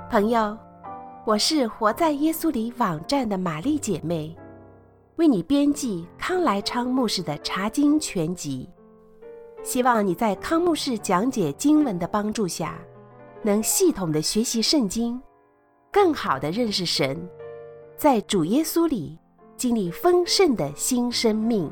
朋友，我是活在耶稣里网站的玛丽姐妹，为你编辑康来昌牧师的查经全集，希望你在康牧师讲解经文的帮助下，能系统的学习圣经，更好的认识神，在主耶稣里经历丰盛的新生命。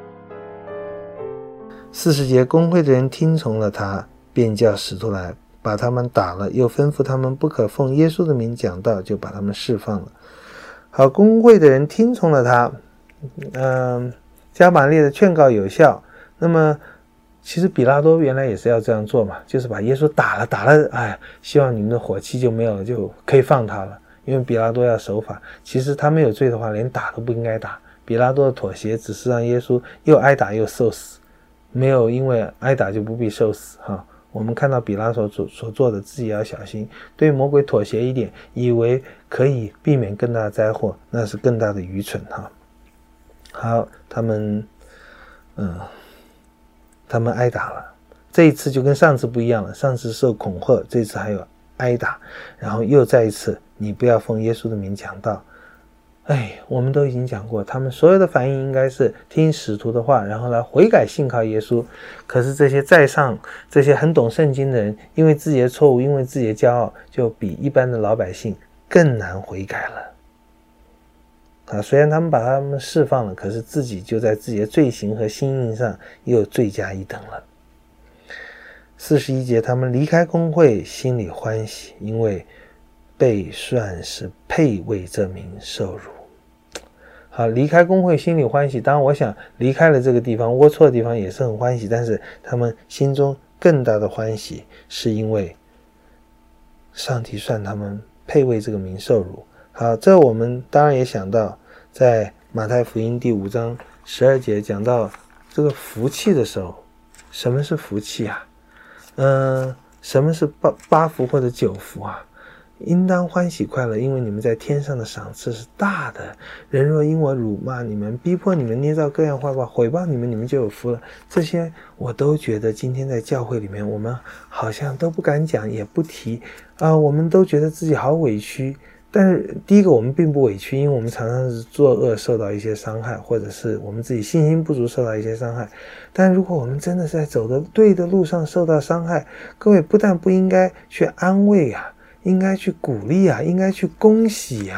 40节，公会的人听从了他，便叫使徒来，把他们打了，又吩咐他们不可奉耶稣的名讲道，就把他们释放了。好，公会的人听从了他，加玛列的劝告有效。那么其实比拉多原来也是要这样做嘛，就是把耶稣打了，希望你们的火气就没有了，就可以放他了。因为比拉多要守法，其实他没有罪的话，连打都不应该打。比拉多的妥协只是让耶稣又挨打又受死，没有因为挨打就不必受死哈。我们看到比拉多所做的，自己要小心，对魔鬼妥协一点，以为可以避免更大的灾祸，那是更大的愚蠢哈。好，他们挨打了，这一次就跟上次不一样了，上次受恐吓，这次还有挨打，然后又再一次，你不要奉耶稣的名讲道。我们都已经讲过，他们所有的反应应该是听使徒的话，然后来悔改信靠耶稣。可是这些在上，这些很懂圣经的人，因为自己的错误，因为自己的骄傲，就比一般的老百姓更难悔改了。虽然他们把他们释放了，可是自己就在自己的罪行和心硬上又罪加一等了。41节，他们离开公会，心里欢喜，因为被算是配为这名受辱。好，离开公会心里欢喜，当然我想离开了这个地方，龌龊的地方也是很欢喜，但是他们心中更大的欢喜是因为上帝算他们配为这个名受辱。好，这我们当然也想到在马太福音第5章12节讲到这个福气的时候，什么是福气啊？什么是八福或者9福啊？应当欢喜快乐，因为你们在天上的赏赐是大的。人若因我辱骂你们，逼迫你们，捏造各样坏话，毁谤你们，你们就有福了。这些我都觉得今天在教会里面我们好像都不敢讲，也不提我们都觉得自己好委屈。但是第一个，我们并不委屈，因为我们常常是作恶受到一些伤害，或者是我们自己信心不足受到一些伤害。但如果我们真的是在走的对的路上受到伤害，各位不但不应该去安慰应该去鼓励应该去恭喜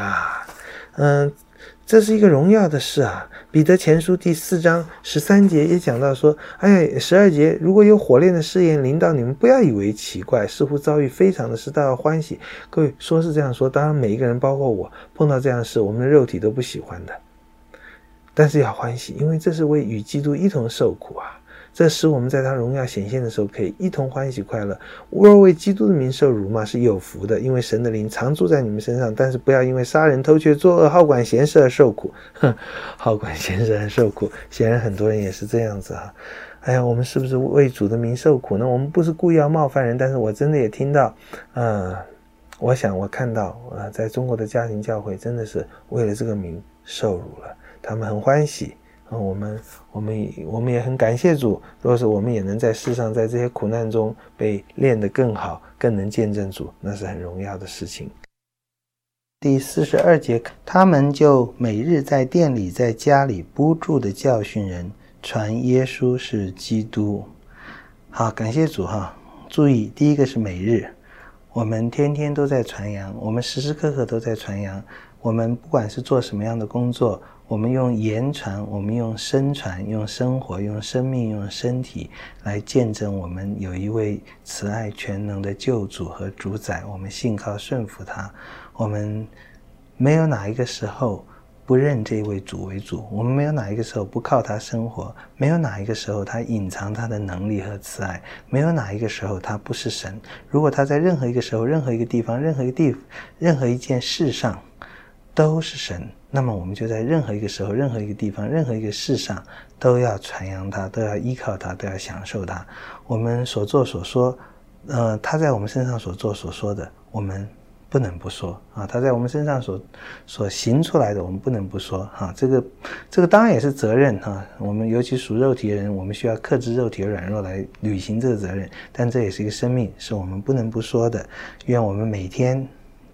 这是一个荣耀的事彼得前书第4章13节也讲到说，12节，如果有火炼的试验临到你们，不要以为奇怪，似乎遭遇非常的事，倒要欢喜。各位，说是这样说，当然每一个人包括我碰到这样的事，我们的肉体都不喜欢的，但是要欢喜，因为这是为与基督一同受苦这使我们在他荣耀显现的时候可以一同欢喜快乐。若为基督的名受辱骂是有福的，因为神的灵常住在你们身上。但是不要因为杀人偷窃作恶好管闲事而受苦。好管闲事而受苦，显然很多人也是这样子我们是不是为主的名受苦呢？我们不是故意要冒犯人，但是我真的也听到我想我看到在中国的家庭教会真的是为了这个名受辱了，他们很欢喜我们也很感谢主，若是我们也能在世上在这些苦难中被练得更好，更能见证主，那是很荣耀的事情。第42节，他们就每日在店里在家里不住的教训人，传耶稣是基督。好，感谢主注意，第一个是每日，我们天天都在传扬，我们时时刻刻都在传扬，我们不管是做什么样的工作，我们用言传，我们用身传，用生活，用生命，用身体来见证我们有一位慈爱全能的救主和主宰，我们信靠顺服他，我们没有哪一个时候不认这位主为主，我们没有哪一个时候不靠他生活，没有哪一个时候他隐藏他的能力和慈爱，没有哪一个时候他不是神。如果他在任何一个时候，任何一个地方，任何一件事上都是神，那么我们就在任何一个时候，任何一个地方，任何一个事上都要传扬他，都要依靠他，都要享受他。我们所做所说他在我们身上所做所说的，我们不能不说他在我们身上所行出来的，我们不能不说这个当然也是责任我们尤其属肉体的人，我们需要克制肉体的软弱来履行这个责任，但这也是一个生命，是我们不能不说的。愿我们每天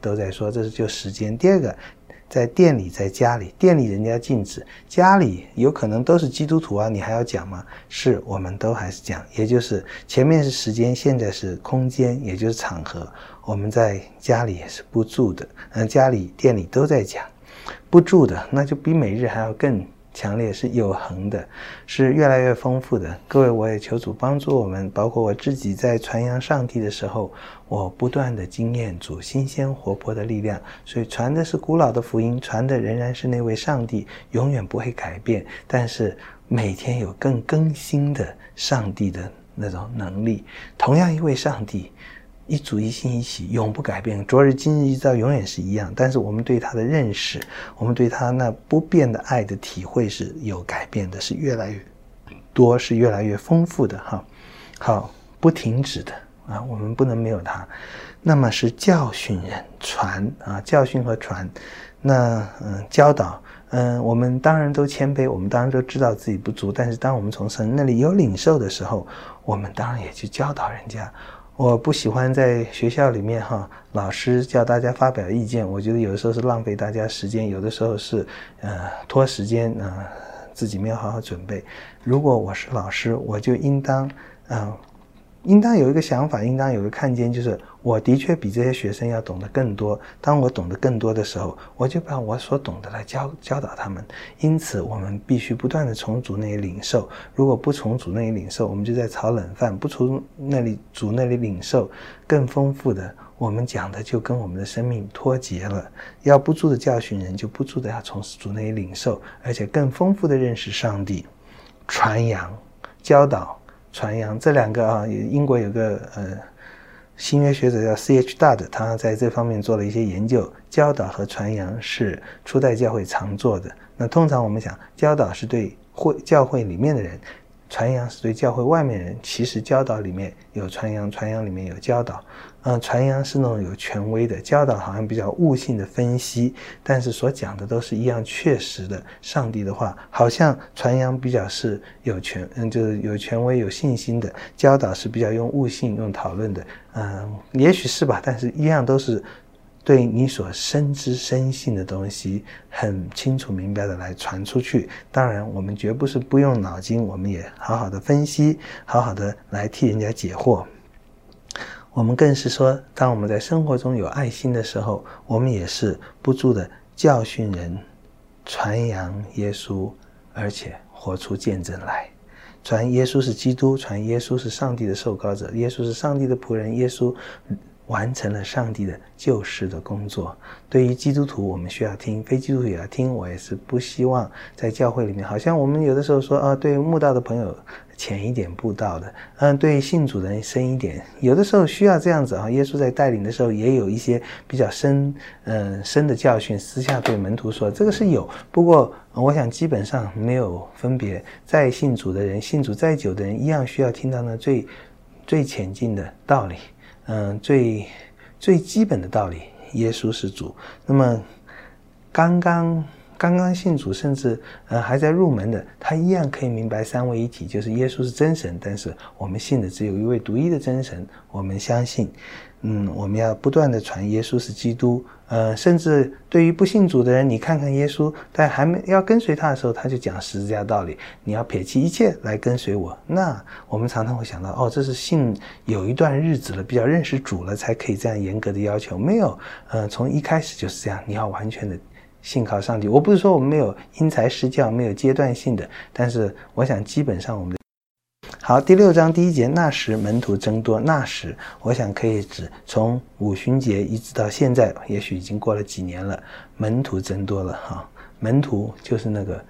都在说，这是就时间。第二个，在店里，在家里，店里人家禁止，家里有可能都是基督徒啊，你还要讲吗？是，我们都还是讲，也就是前面是时间，现在是空间，也就是场合。我们在家里也是不住的，家里、店里都在讲。不住的，那就比每日还要更强烈，是有恒的，是越来越丰富的。各位，我也求主帮助我们，包括我自己在传扬上帝的时候，我不断的经验主新鲜活泼的力量。所以传的是古老的福音，传的仍然是那位上帝，永远不会改变，但是每天有更新的上帝的那种能力。同样一位上帝，一主一信一起，永不改变，昨日今日一直到永远是一样。但是我们对他的认识，我们对他那不变的爱的体会是有改变的，是越来越多，是越来越丰富的哈。好，不停止的啊，我们不能没有他。那么是教训人，传啊，教训和传。那教导，我们当然都谦卑，我们当然都知道自己不足，但是当我们从神那里有领受的时候，我们当然也去教导人家。我不喜欢在学校里面老师叫大家发表意见，我觉得有的时候是浪费大家时间，有的时候是拖时间自己没有好好准备。如果我是老师，我就应当有一个想法，应当有一个看见，就是我的确比这些学生要懂得更多。当我懂得更多的时候，我就把我所懂得来教导他们。因此我们必须不断的从主那里领受，如果不从主那里领受，我们就在炒冷饭；不从主那里领受更丰富的，我们讲的就跟我们的生命脱节了。要不住的教训人，就不住的要从主那里领受，而且更丰富的认识上帝。传扬、教导、传扬，这两个英国有个新约学者叫 C.H. Dodd， 他在这方面做了一些研究。教导和传扬是初代教会常做的。那通常我们讲，教导是对教会里面的人，传扬是对教会外面的人。其实教导里面有传扬，传扬里面有教导。传扬是那种有权威的，教导好像比较悟性的分析，但是所讲的都是一样确实的上帝的话。好像传扬比较是就是有权威有信心的，教导是比较用悟性用讨论的。也许是吧，但是一样都是对你所深知深信的东西很清楚明白的来传出去。当然我们绝不是不用脑筋，我们也好好的分析，好好的来替人家解惑。我们更是说，当我们在生活中有爱心的时候，我们也是不住的教训人，传扬耶稣，而且活出见证来。传耶稣是基督，传耶稣是上帝的受膏者，耶稣是上帝的仆人，耶稣完成了上帝的救世的工作。对于基督徒我们需要听，非基督徒也要听。我也是不希望在教会里面，好像我们有的时候说对慕道的朋友浅一点布道的，对信主的人深一点，有的时候需要这样子耶稣在带领的时候也有一些比较深的教训，私下对门徒说，这个是有。不过我想基本上没有分别，在信主的人，信主再久的人一样需要听到那最浅近的道理，最基本的道理，耶稣是主。那么刚刚信主，甚至还在入门的，他一样可以明白三位一体，就是耶稣是真神，但是我们信的只有一位独一的真神。我们相信我们要不断的传耶稣是基督。甚至对于不信主的人，你看看耶稣在还没要跟随他的时候，他就讲十字架道理，你要撇弃一切来跟随我。那我们常常会想到这是信有一段日子了，比较认识主了，才可以这样严格的要求。没有，从一开始就是这样，你要完全的信靠上帝。我不是说我们没有因材施教，没有阶段性的，但是我想基本上我们好，第6章第1节，那时门徒增多。那时我想可以指从五旬节一直到现在，也许已经过了几年了，门徒增多了门徒就是那个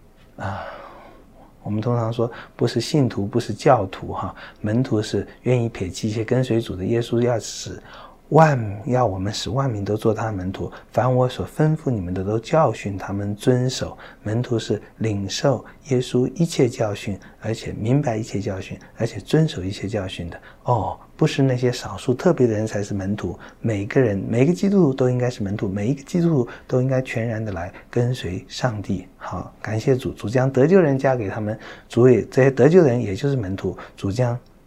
我们通常说不是信徒，不是教徒门徒是愿意撇弃一些跟随主的。耶稣要我们使万民都做他的门徒，凡我所吩咐你们的都教训他们遵守。门徒是领受耶稣一切教训，而且明白一切教训，而且遵守一切教训的。不是那些少数特别的人才是门徒，每个基督徒都应该是门徒，每一个基督徒都应该全然的来跟随上帝。感谢主，主将得救人加给他们，主也这些得救人也就是门徒，主将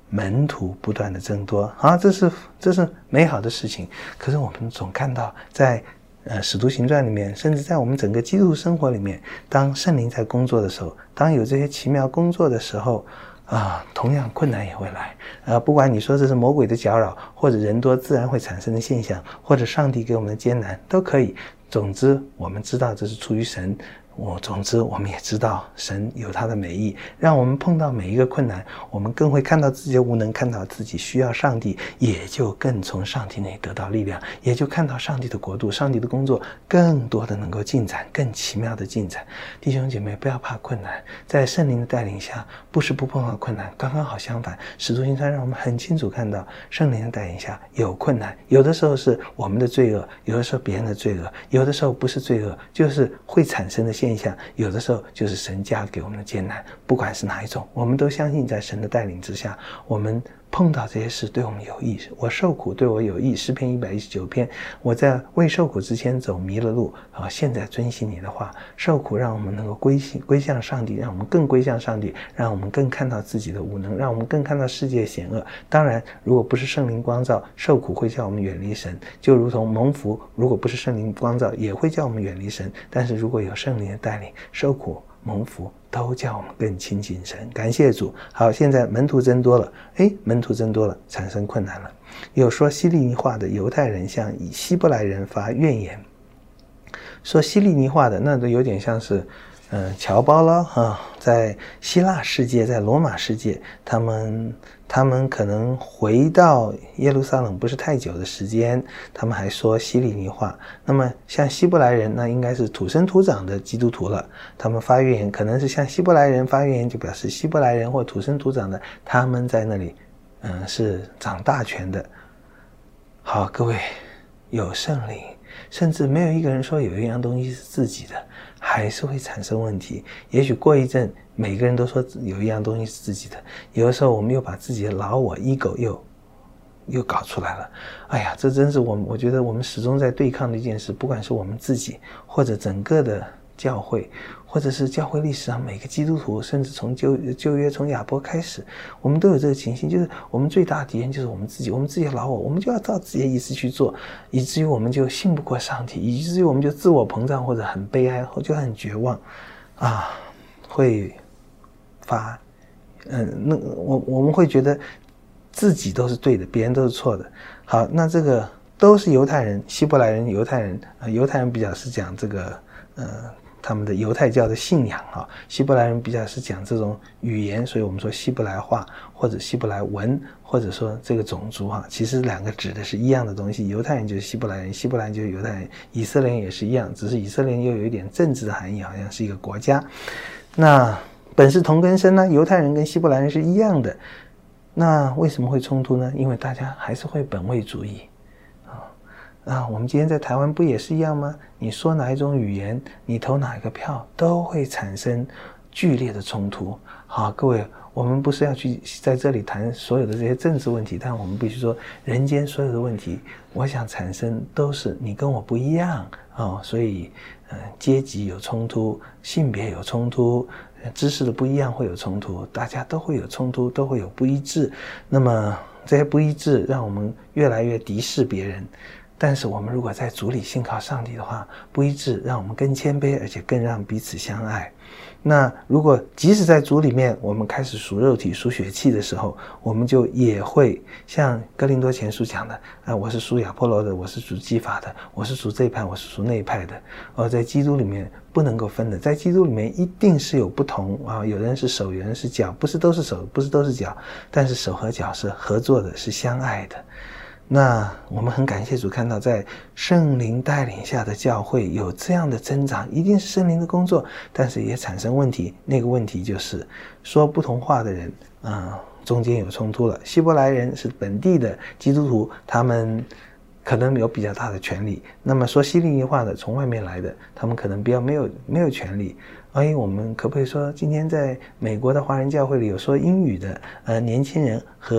门徒不断的增多啊，这是美好的事情。可是我们总看到在使徒行传里面，甚至在我们整个基督生活里面，当圣灵在工作的时候，当有这些奇妙工作的时候同样困难也会来不管你说这是魔鬼的搅扰，或者人多自然会产生的现象，或者上帝给我们的艰难都可以。总之我们知道这是出于神，总之我们也知道神有他的美意，让我们碰到每一个困难，我们更会看到自己的无能，看到自己需要上帝，也就更从上帝那里得到力量，也就看到上帝的国度，上帝的工作更多的能够进展，更奇妙的进展。弟兄姐妹，不要怕困难，在圣灵的带领下，不是不碰到困难，刚刚好相反。使徒行传让我们很清楚看到，圣灵的带领下有困难，有的时候是我们的罪恶，有的时候别人的罪恶，有的时候不是罪恶，就是会产生的现象，有的时候就是神加给我们的艰难。不管是哪一种，我们都相信在神的带领之下，我们碰到这些事对我们有益。我受苦对我有益，诗篇119篇，我在未受苦之前走迷了路现在遵行你的话。受苦让我们能够归向上帝，让我们更归向上帝，让我们更看到自己的无能，让我们更看到世界险恶。当然如果不是圣灵光照，受苦会叫我们远离神，就如同蒙福如果不是圣灵光照也会叫我们远离神，但是如果有圣灵的带领，受苦蒙福都叫我们更亲近神。感谢主。好，现在门徒增多了，门徒增多了，产生困难了。有说希利尼话的犹太人向希伯来人发怨言。说希利尼话的，那都有点像是侨胞了在希腊世界，在罗马世界，他们可能回到耶路撒冷不是太久的时间，他们还说希利尼话。那么像希伯来人，那应该是土生土长的基督徒了，他们发怨言可能是向希伯来人发怨言，就表示希伯来人或土生土长的，他们在那里是掌大权的。好，各位，有圣灵，甚至没有一个人说有一样东西是自己的，还是会产生问题。也许过一阵每个人都说有一样东西是自己的，有的时候我们又把自己的老我 ego 又搞出来了。哎呀，这真是我觉得我们始终在对抗的一件事，不管是我们自己或者整个的教会，或者是教会历史上每个基督徒，甚至从旧约从亚伯开始，我们都有这个情形，就是我们最大的敌人就是我们自己的老我，我们就要照自己的意思去做，以至于我们就信不过上帝，以至于我们就自我膨胀，或者很悲哀，或者很绝望会发我们会觉得自己都是对的，别人都是错的。好，那这个都是犹太人，希伯来人，犹太人比较是讲这个他们的犹太教的信仰希伯来人比较是讲这种语言，所以我们说希伯来话或者希伯来文，或者说这个种族其实两个指的是一样的东西。犹太人就是希伯来人，希伯来人就是犹太人，以色列人也是一样，只是以色列人又有一点政治的含义，好像是一个国家。那本是同根生呢，犹太人跟希伯来人是一样的，那为什么会冲突呢？因为大家还是会本位主义我们今天在台湾不也是一样吗？你说哪一种语言，你投哪一个票，都会产生剧烈的冲突。好，各位，我们不是要去在这里谈所有的这些政治问题，但我们必须说，人间所有的问题，我想产生都是你跟我不一样所以阶级有冲突，性别有冲突，知识的不一样会有冲突，大家都会有冲突，都会有不一致。那么这些不一致让我们越来越敌视别人。但是我们如果在主里信靠上帝的话，不一致让我们更谦卑，而且更让彼此相爱。那如果即使在主里面我们开始属肉体属血气的时候，我们就也会像哥林多前书讲的我是属亚波罗的，我是属基法的，我是属这一派，我是属那一派的在基督里面不能够分的，在基督里面一定是有不同有人是手，有人是脚，不是都是手，不是都是脚，但是手和脚是合作的，是相爱的。那我们很感谢主，看到在圣灵带领下的教会有这样的增长，一定是圣灵的工作，但是也产生问题。那个问题就是说不同话的人中间有冲突了。希伯来人是本地的基督徒，他们可能有比较大的权利，那么说希利尼话的从外面来的，他们可能比较没有权利。我们可不可以说今天在美国的华人教会里有说英语的年轻人和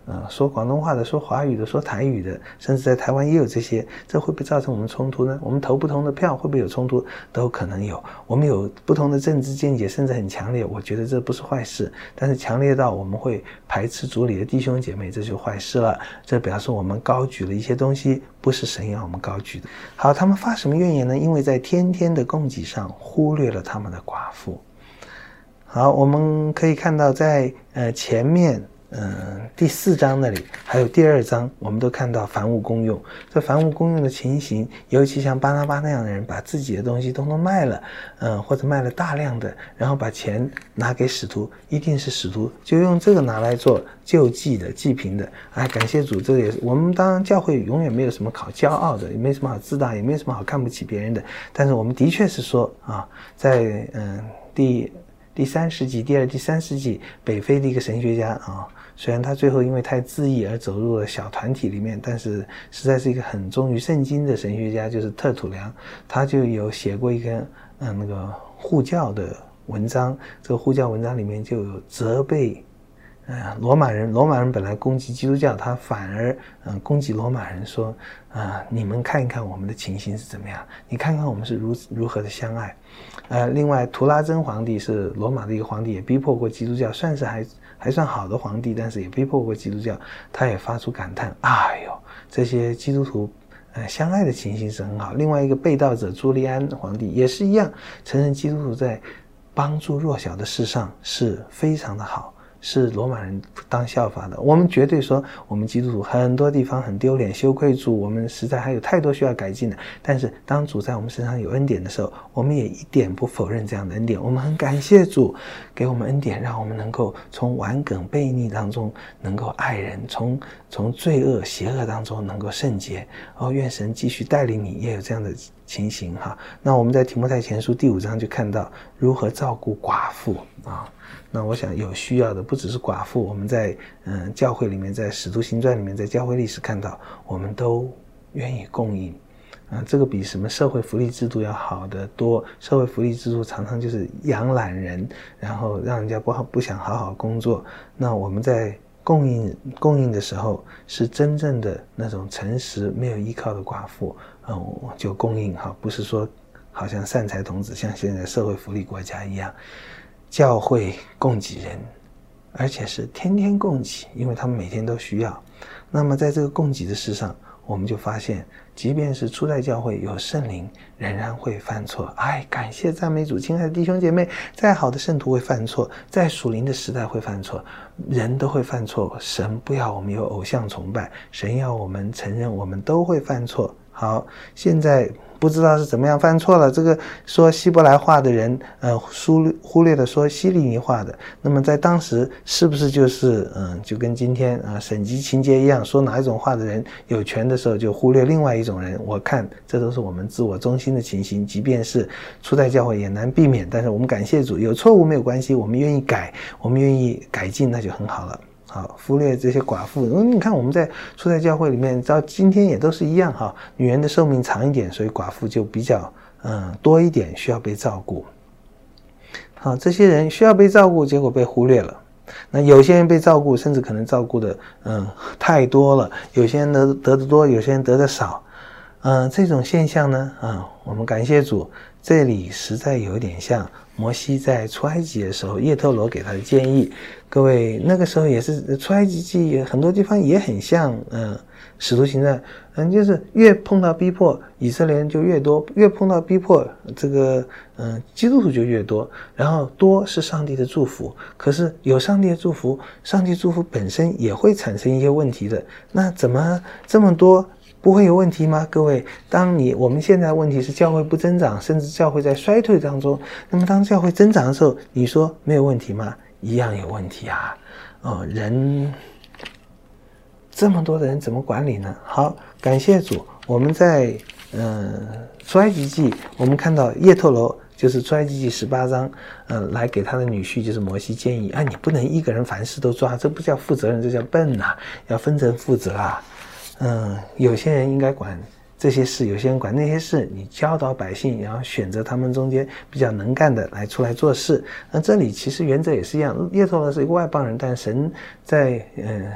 说广东话的，说华语的，说台语的，甚至在台湾也有这些，这会不会造成我们冲突呢？我们投不同的票会不会有冲突？都可能有。我们有不同的政治见解，甚至很强烈，我觉得这不是坏事，但是强烈到我们会排斥主里的弟兄姐妹，这就坏事了。这表示我们高举了一些东西，不是神要我们高举的。好，他们发什么怨言呢？因为在天天的供给上忽略了他们的寡妇。好，我们可以看到在前面第4章那里还有第2章，我们都看到凡物公用。这凡物公用的情形，尤其像巴拿巴那样的人，把自己的东西统统卖了，或者卖了大量的，然后把钱拿给使徒，一定是使徒就用这个拿来做救济的、济贫的。感谢主，这个也是我们当然教会永远没有什么好骄傲的，也没什么好自大，也没有什么好看不起别人的。但是我们的确是说在第3世纪、第3世纪，北非的一个神学家虽然他最后因为太自义而走入了小团体里面，但是实在是一个很忠于圣经的神学家，就是特土良，他就有写过一个那个护教的文章。这个护教文章里面就有责备罗马人本来攻击基督教，他反而攻击罗马人，说你们看一看我们的情形是怎么样，你看看我们是如何的相爱。另外图拉真皇帝是罗马的一个皇帝，也逼迫过基督教，算是还算好的皇帝，但是也逼迫过基督教。他也发出感叹，哎呦，这些基督徒相爱的情形是很好。另外一个被盗者朱利安皇帝也是一样，承认基督徒在帮助弱小的事上是非常的好，是罗马人当效法的。我们绝对说我们基督徒很多地方很丢脸，羞愧主，我们实在还有太多需要改进的。但是当主在我们身上有恩典的时候，我们也一点不否认这样的恩典。我们很感谢主给我们恩典，让我们能够从顽梗悖逆当中能够爱人，从罪恶邪恶当中能够圣洁。愿神继续带领你也有这样的情形哈。那我们在提摩太前书第5章就看到如何照顾寡妇那我想有需要的不只是寡妇，我们在教会里面，在使徒行传里面，在教会历史看到，我们都愿意供应这个比什么社会福利制度要好得多。社会福利制度常常就是养懒人，然后让人家不想好好工作。那我们在供应的时候，是真正的那种诚实没有依靠的寡妇就供应不是说好像善财童子像现在社会福利国家一样。教会供给人，而且是天天供给，因为他们每天都需要。那么在这个供给的事上，我们就发现即便是初代教会有圣灵，仍然会犯错。感谢赞美主，亲爱的弟兄姐妹，再好的圣徒会犯错，在属灵的时代会犯错，人都会犯错。神不要我们有偶像崇拜，神要我们承认我们都会犯错。好，现在不知道是怎么样犯错了。这个说希伯来话的人忽略了说希利尼话的。那么在当时是不是就是就跟今天省级情节一样，说哪一种话的人有权的时候就忽略另外一种人？我看这都是我们自我中心的情形，即便是初代教会也难避免。但是我们感谢主，有错误没有关系，我们愿意改，我们愿意改进，那就很好了。好，忽略这些寡妇。你看我们在初代教会里面到今天也都是一样女人的寿命长一点，所以寡妇就比较多一点，需要被照顾。好，这些人需要被照顾，结果被忽略了。那有些人被照顾，甚至可能照顾的太多了，有些人得的多，有些人得的少。这种现象呢我们感谢主，这里实在有点像摩西在出埃及的时候，叶忒罗给他的建议。各位那个时候也是出埃及记，很多地方也很像使徒行传，就是越碰到逼迫，以色列人就越多，越碰到逼迫，这个基督徒就越多。然后多是上帝的祝福，可是有上帝的祝福，上帝祝福本身也会产生一些问题的。那怎么这么多不会有问题吗？各位，我们现在问题是教会不增长，甚至教会在衰退当中。那么当教会增长的时候，你说没有问题吗？一样有问题人这么多的人怎么管理呢？好，感谢主，我们在出埃及记，我们看到叶忒罗就是出埃及记18章来给他的女婿就是摩西建议你不能一个人凡事都抓，这不叫负责任，这叫笨要分成负责有些人应该管这些事，有些人管那些事，你教导百姓，然后选择他们中间比较能干的出来做事。那这里其实原则也是一样，叶忒罗是一个外邦人，但神在不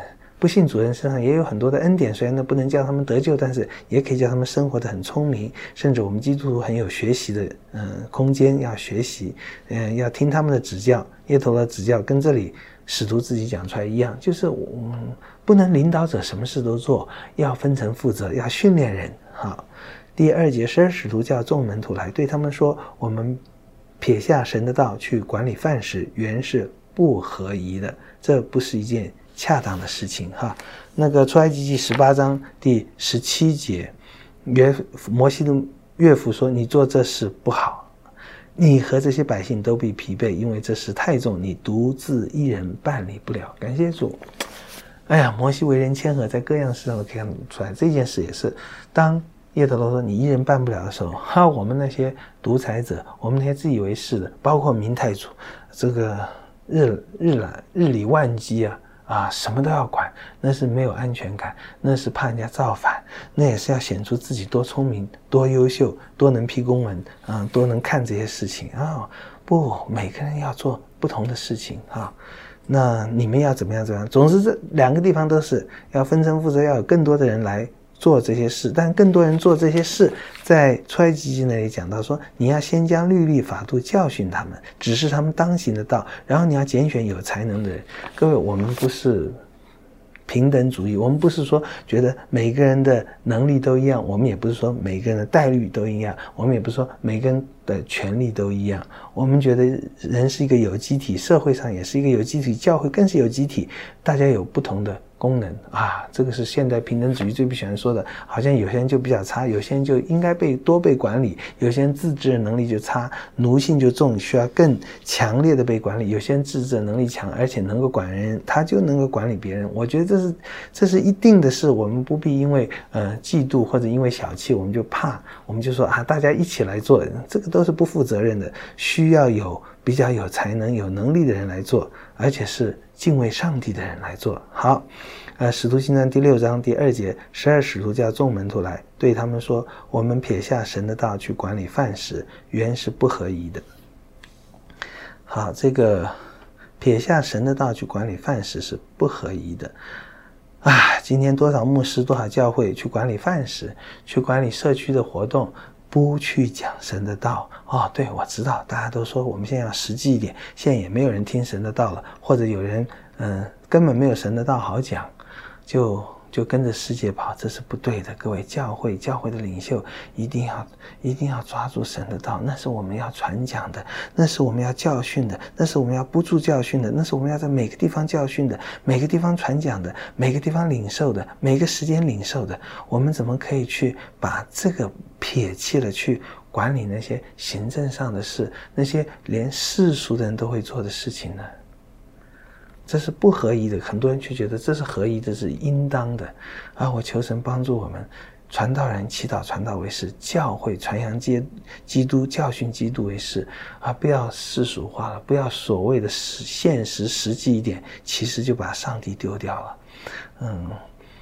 不信主人身上也有很多的恩典，虽然呢不能叫他们得救，但是也可以叫他们生活得很聪明，甚至我们基督徒很有学习的空间，要学习，要听他们的指教。耶头的指教跟这里使徒自己讲出来一样，就是不能领导者什么事都做，要分层负责，要训练人。好，第2节，12使徒叫众门徒来，对他们说，我们撇下神的道去管理饭食，原是不合宜的，这不是一件恰当的事情哈。那个出埃及记18章第17节，摩西的岳父说，你做这事不好，你和这些百姓都必疲惫，因为这事太重，你独自一人办理不了。感谢主。哎呀，摩西为人谦和，在各样事上都可以看出来。这件事也是，当叶特罗说你一人办不了的时候，我们那些独裁者，我们那些自以为是的，包括明太祖，这个日理万机什么都要管，那是没有安全感，那是怕人家造反，那也是要显出自己多聪明、多优秀、多能批公文多能看这些事情不，每个人要做不同的事情那你们要怎么样？总之，这2个地方都是要分层负责，要有更多的人来做这些事。但更多人做这些事，在出埃及记那里讲到说，你要先将律例法度教训他们，指示他们当行的道，然后你要拣选有才能的人。各位，我们不是平等主义，我们不是说觉得每个人的能力都一样，我们也不是说每个人的待遇都一样，我们也不是说每个人的权利都一样。我们觉得人是一个有机体，社会上也是一个有机体，教会更是有机体，大家有不同的功能这个是现代平等主义最不喜欢说的，好像有些人就比较差，有些人就应该多被管理，有些人自制的能力就差，奴性就重，需要更强烈的被管理，有些人自制的能力强，而且能够管人，他就能够管理别人。我觉得这是一定的事，我们不必因为嫉妒或者因为小气，我们就怕，我们就说大家一起来做，这个都是不负责任的，需要有比较有才能有能力的人来做，而且是敬畏上帝的人来做。好，使徒行传第6章第2节，12使徒叫众门徒来，对他们说，我们撇下神的道去管理饭食，原是不合宜的。好，这个撇下神的道去管理饭食是不合宜的今天多少牧师多少教会去管理饭食，去管理社区的活动，不去讲神的道对，我知道大家都说我们现在要实际一点，现在也没有人听神的道了，或者有人根本没有神的道好讲，就跟着世界跑，这是不对的。各位，教会的领袖一定要抓住神的道，那是我们要传讲的，那是我们要教训的，那是我们要不住教训的，那是我们要在每个地方教训的，每个地方传讲的，每个地方领受的，每个时间领受的。我们怎么可以去把这个撇弃了，去管理那些行政上的事，那些连世俗的人都会做的事情呢？这是不合宜的，很多人却觉得这是合宜的，是应当的我求神帮助我们，传道人祈祷传道为事，教会传扬基督，教训基督为事不要世俗化了，不要所谓的现实实际一点，其实就把上帝丢掉了。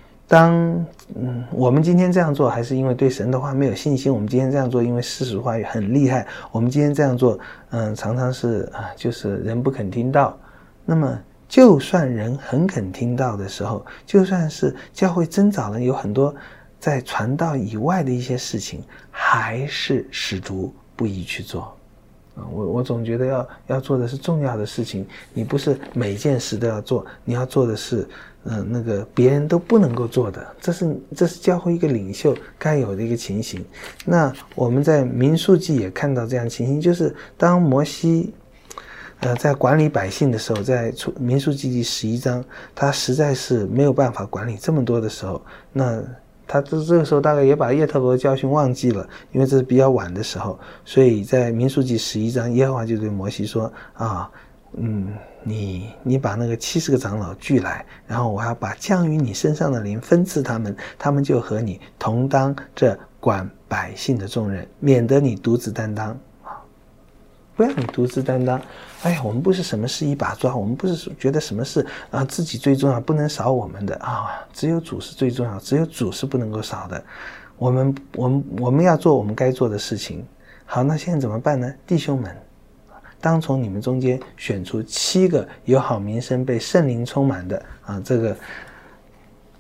我们今天这样做，还是因为对神的话没有信心？我们今天这样做，因为世俗话很厉害。我们今天这样做，常常是就是人不肯听到。那么就算人很肯听到的时候，就算是教会真找人有很多在传道以外的一些事情，还是使徒不宜去做。我总觉得要做的是重要的事情，你不是每件事都要做，你要做的是那个别人都不能够做的，这是教会一个领袖该有的一个情形。那我们在民数记也看到这样情形，就是当摩西在管理百姓的时候，在民数记第11章，他实在是没有办法管理这么多的时候，那他这个时候大概也把叶特罗的教训忘记了，因为这是比较晚的时候，所以在民数记11章，耶和华就对摩西说你把那个70个长老聚来，然后我要把降于你身上的灵分赐他们，他们就和你同当这管百姓的重任，免得你独自担当。不要你独自担当。我们不是什么事一把抓，我们不是觉得什么事自己最重要，不能少我们的只有主是最重要，只有主是不能够少的。我们要做我们该做的事情。好，那现在怎么办呢？弟兄们，当从你们中间选出7个有好名声、被圣灵充满的这个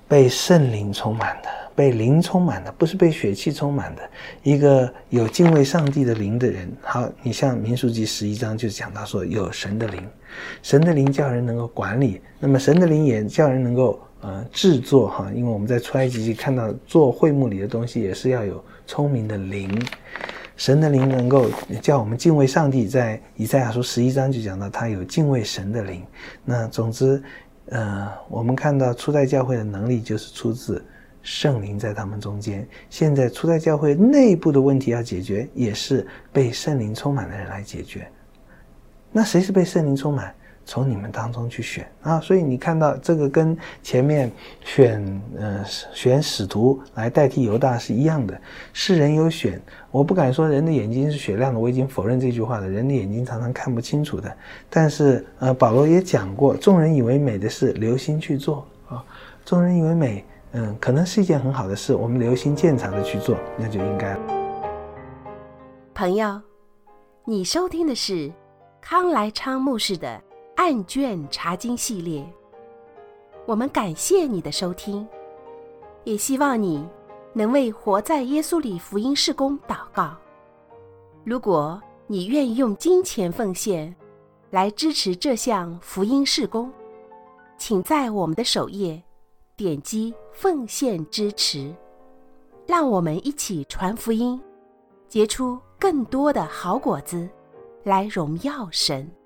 被圣灵充满的，被灵充满的，不是被血气充满的，一个有敬畏上帝的灵的人。好，你像民数记11章就讲到说有神的灵，神的灵叫人能够管理，那么神的灵也叫人能够制作哈，因为我们在出埃及记看到做会幕里的东西也是要有聪明的灵，神的灵能够叫我们敬畏上帝，在以赛亚书11章就讲到他有敬畏神的灵。那总之我们看到初代教会的能力就是出自圣灵在他们中间，现在初代教会内部的问题要解决，也是被圣灵充满的人来解决。那谁是被圣灵充满？从你们当中去选啊！所以你看到这个跟前面选使徒来代替犹大是一样的，是人有选。我不敢说人的眼睛是雪亮的，我已经否认这句话了，人的眼睛常常看不清楚的。但是保罗也讲过，众人以为美的事，留心去做啊！众人以为美，可能是一件很好的事，我们留心鉴察的去做，那就应该了。 朋友，你收听的是康来昌牧师的案卷查经系列，我们感谢你的收听，也希望你能为活在耶稣里福音事工祷告。如果你愿意用金钱奉献来支持这项福音事工，请在我们的首页点击奉献支持，让我们一起传福音，结出更多的好果子，来荣耀神。